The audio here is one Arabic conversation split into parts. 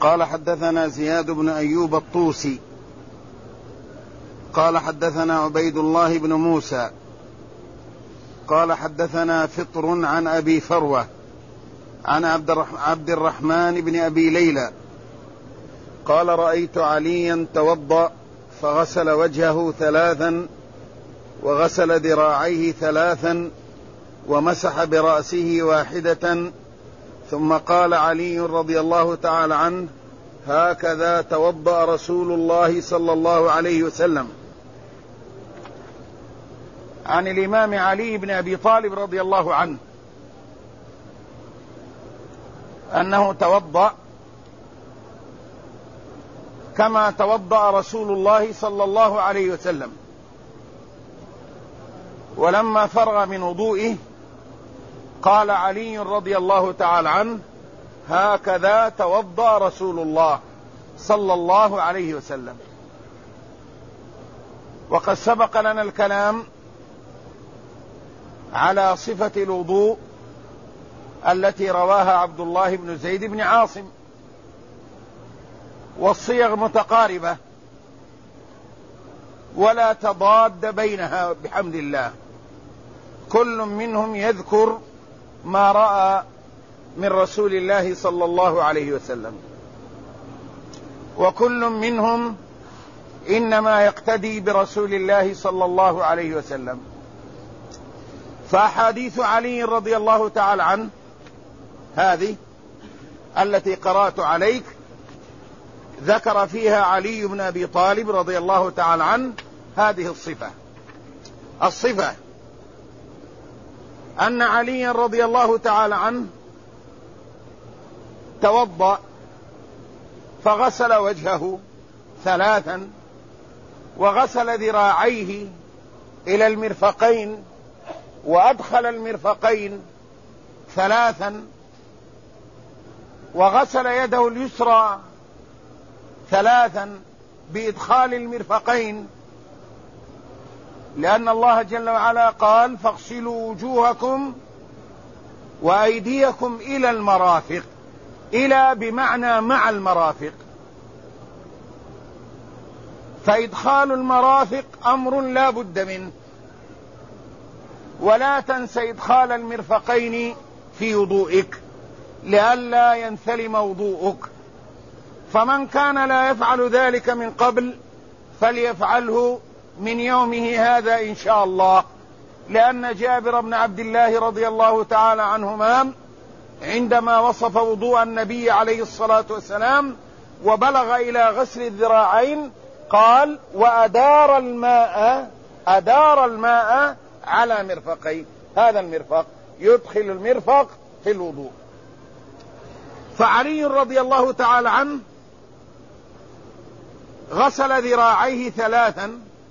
قال حدثنا زياد بن أيوب الطوسي قال حدثنا عبيد الله بن موسى قال حدثنا فطر عن أبي فروة عن عبد الرحمن بن أبي ليلى قال رأيت عليا توضأ فغسل وجهه 3 وغسل ذراعيه 3 ومسح برأسه 1 ثم قال علي رضي الله تعالى عنه: هكذا توضأ رسول الله صلى الله عليه وسلم. عن الإمام علي بن أبي طالب رضي الله عنه أنه توضأ كما توضأ رسول الله صلى الله عليه وسلم، ولما فرغ من وضوئه قال علي رضي الله تعالى عنه: هكذا توضأ رسول الله صلى الله عليه وسلم. وقد سبق لنا الكلام على صفة الوضوء التي رواها عبد الله بن زيد بن عاصم، والصيغ متقاربة ولا تضاد بينها بحمد الله، كل منهم يذكر ما رأى من رسول الله صلى الله عليه وسلم، وكل منهم إنما يقتدي برسول الله صلى الله عليه وسلم. فأحاديث علي رضي الله تعالى عنه هذه التي قرأت عليك ذكر فيها علي بن أبي طالب رضي الله تعالى عنه هذه الصفة أن علي رضي الله تعالى عنه توضأ فغسل وجهه 3 وغسل ذراعيه إلى المرفقين وأدخل المرفقين 3 وغسل يده اليسرى 3 بإدخال المرفقين، لأن الله جل وعلا قال: فاغسلوا وجوهكم وأيديكم إلى المرافق. إلى بمعنى مع المرافق، فإدخال المرافق أمر لا بد منه، ولا تنس إدخال المرفقين في وضوئك لئلا ينثلم وضوءك. فمن كان لا يفعل ذلك من قبل فليفعله من يومه هذا إن شاء الله، لأن جابر بن عبد الله رضي الله تعالى عنهما عندما وصف وضوء النبي عليه الصلاة والسلام وبلغ إلى غسل الذراعين قال: وأدار الماء على مرفقين. هذا المرفق يدخل المرفق في الوضوء. فعلي رضي الله تعالى عنه غسل ذراعيه 3،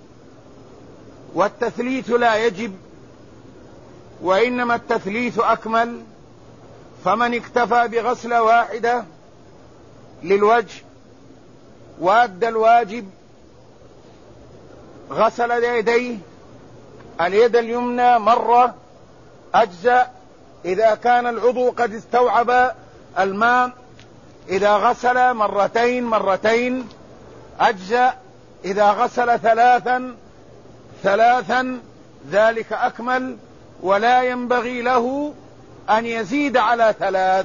والتثليث لا يجب، وإنما التثليث أكمل، فمن اكتفى بغسل 1 للوجه وأدى الواجب غسل يديه، اليد اليمنى مرة أجزاء إذا كان العضو قد استوعب الماء، إذا غسل مرتين أجزاء، إذا غسل 3 ذلك أكمل، ولا ينبغي له أن يزيد على 3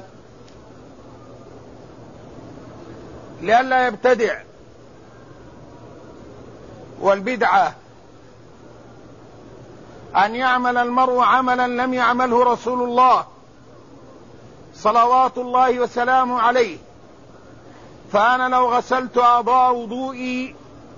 لئلا يبتدع. والبدعة أن يعمل المرء عملا لم يعمله رسول الله صلوات الله وسلامه عليه. فأنا لو غسلت أعضاء وضوئي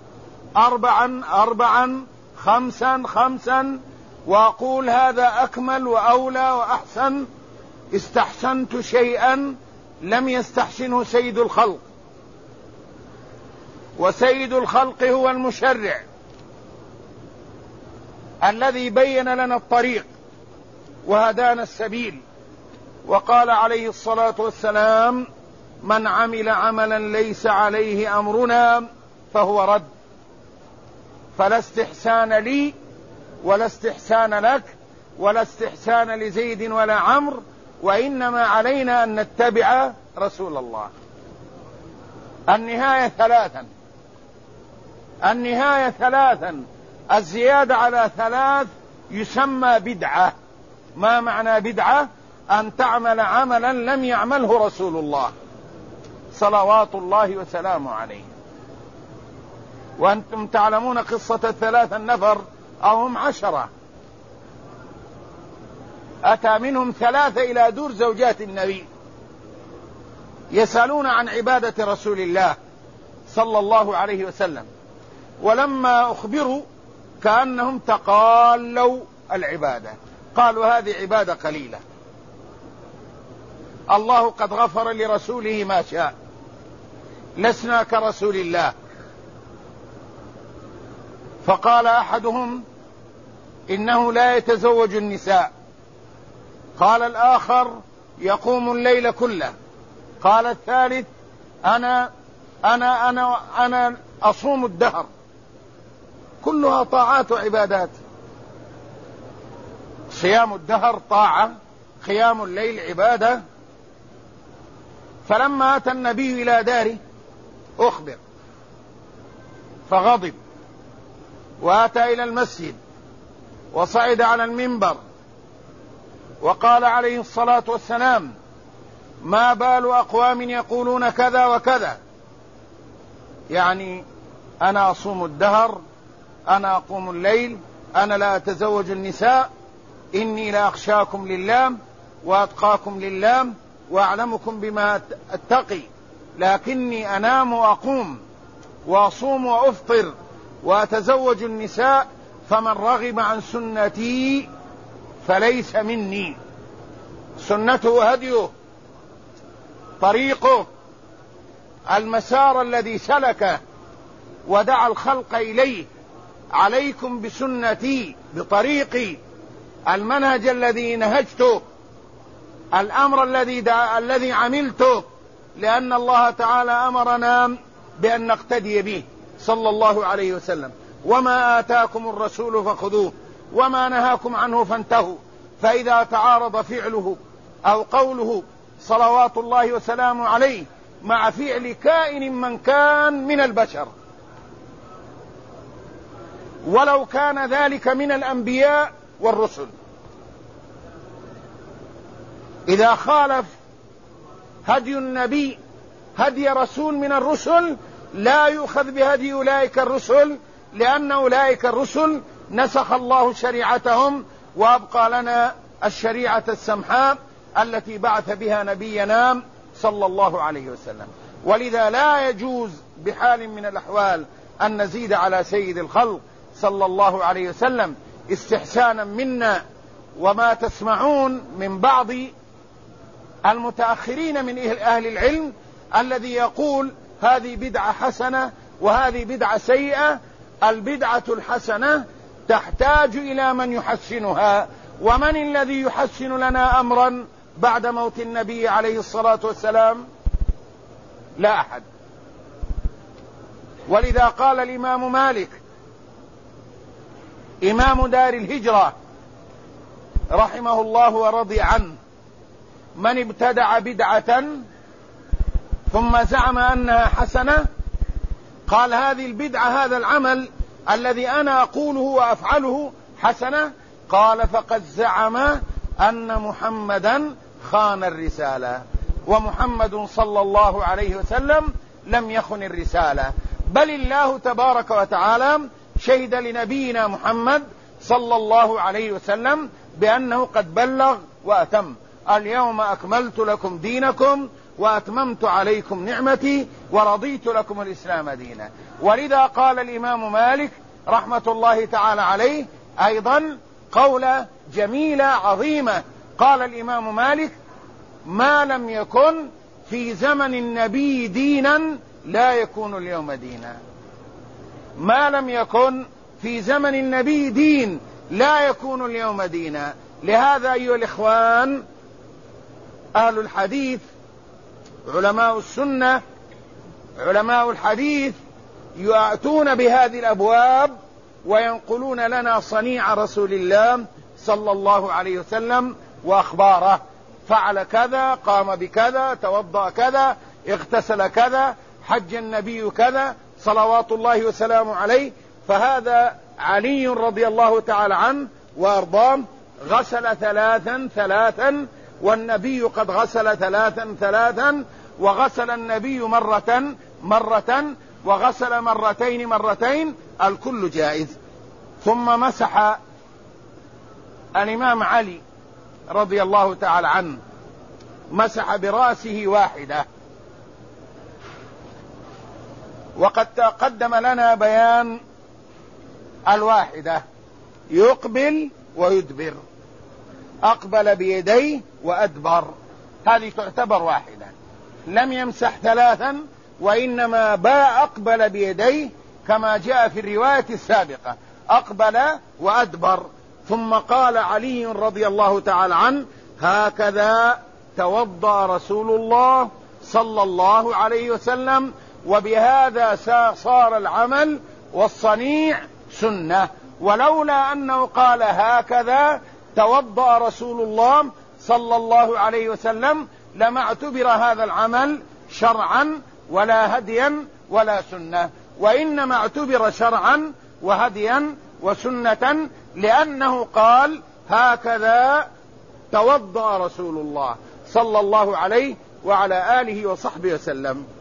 4 5 وأقول هذا أكمل وأولى وأحسن، استحسنت شيئا لم يستحسنه سيد الخلق، وسيد الخلق هو المشرع الذي بين لنا الطريق وهدانا السبيل. وقال عليه الصلاة والسلام: من عمل عملا ليس عليه أمرنا فهو رد. فلا استحسان لي ولا استحسان لك ولا استحسان لزيد ولا عمرو، وإنما علينا أن نتبع رسول الله. النهاية ثلاثا، الزيادة على ثلاث يسمى بدعة. ما معنى بدعة؟ أن تعمل عملا لم يعمله رسول الله صلوات الله وسلامه عليه. وأنتم تعلمون قصة الثلاثة النفر، أو هم 10، أتى منهم 3 إلى دور زوجات النبي يسألون عن عبادة رسول الله صلى الله عليه وسلم، ولما أخبروا كأنهم تقالوا العبادة، قالوا هذه عبادة قليلة، الله قد غفر لرسوله ما شاء، لسنا كرسول الله. فقال أحدهم إنه لا يتزوج النساء، قال الآخر يقوم الليل كله، قال الثالث أنا أصوم الدهر. كلها طاعات وعبادات، صيام الدهر طاعة، قيام الليل عبادة. فلما أتى النبي إلى داره أخبر فغضب، وأتى إلى المسجد وصعد على المنبر وقال عليه الصلاة والسلام: ما بال أقوام يقولون كذا وكذا، يعني أنا أصوم الدهر، أنا أقوم الليل، أنا لا أتزوج النساء، إني لا أخشاكم لله وأتقاكم لله وأعلمكم بما أتقي، لكني أنام وأقوم وأصوم وأفطر وأتزوج النساء، فمن رغب عن سنتي فليس مني. سنته هديه، طريقه، المسار الذي سلكه ودعا الخلق إليه. عليكم بسنتي، بطريقي، المنهج الذي نهجته، الأمر الذي عملته، لأن الله تعالى أمرنا بأن نقتدي به صلى الله عليه وسلم. وما آتاكم الرسول فخذوه وما نهاكم عنه فانتهوا. فإذا تعارض فعله أو قوله صلوات الله وسلامه عليه مع فعل كائن من كان من البشر، ولو كان ذلك من الأنبياء والرسل، إذا خالف هدي النبي هدي رسول من الرسل لا يؤخذ بهدي أولئك الرسل، لأن أولئك الرسل نسخ الله شريعتهم وأبقى لنا الشريعة السمحاء التي بعث بها نبينا صلى الله عليه وسلم. ولذا لا يجوز بحال من الأحوال أن نزيد على سيد الخلق صلى الله عليه وسلم استحسانا منا. وما تسمعون من بعض المتأخرين من أهل العلم الذي يقول هذه بدعة حسنة وهذه بدعة سيئة، البدعة الحسنة تحتاج إلى من يحسنها. ومن الذي يحسن لنا أمرا بعد موت النبي عليه الصلاة والسلام؟ لا أحد. ولذا قال الإمام مالك إمام دار الهجرة رحمه الله ورضي عنه: من ابتدع بدعة ثم زعم أنها حسنة، قال هذه البدعة، هذا العمل الذي أنا أقوله وأفعله حسنة، قال فقد زعم أن محمدا خان الرسالة، ومحمد صلى الله عليه وسلم لم يخن الرسالة، بل الله تبارك وتعالى شهد لنبينا محمد صلى الله عليه وسلم بأنه قد بلغ وأتم. اليوم أكملت لكم دينكم وأتممت عليكم نعمتي ورضيت لكم الإسلام دينا. ولذا قال الإمام مالك رحمة الله تعالى عليه أيضا قولة جميلة عظيمة. قال الإمام مالك: ما لم يكن في زمن النبي دينا لا يكون اليوم دينا. ما لم يكن في زمن النبي دين لا يكون اليوم دينا. لهذا أيها الإخوان، أهل الحديث، علماء السنة، علماء الحديث يأتون بهذه الأبواب وينقلون لنا صنيع رسول الله صلى الله عليه وسلم وأخباره: فعل كذا، قام بكذا، توضأ كذا، اغتسل كذا، حج النبي كذا صلوات الله وسلامه عليه. فهذا علي رضي الله تعالى عنه وأرضاه غسل ثلاثا والنبي قد غسل ثلاثا وغسل النبي مرة وغسل مرتين الكل جائز. ثم مسح الإمام علي رضي الله تعالى عنه مسح برأسه واحدة. وقد تقدم لنا بيان الواحدة، يقبل ويدبر، أقبل بيديه وأدبر، هذه تعتبر واحدة. لم يمسح ثلاثا وإنما أقبل بيديه كما جاء في الرواية السابقة، أقبل وأدبر. ثم قال علي رضي الله تعالى عنه: هكذا توضأ رسول الله صلى الله عليه وسلم، وبهذا صار العمل والصنيع سنة. ولولا أنه قال هكذا توضأ رسول الله صلى الله عليه وسلم لما اعتبر هذا العمل شرعا ولا هديا ولا سنة، وإنما اعتبر شرعا وهديا وسنة، لأنه قال هكذا توضأ رسول الله صلى الله عليه وعلى آله وصحبه وسلم.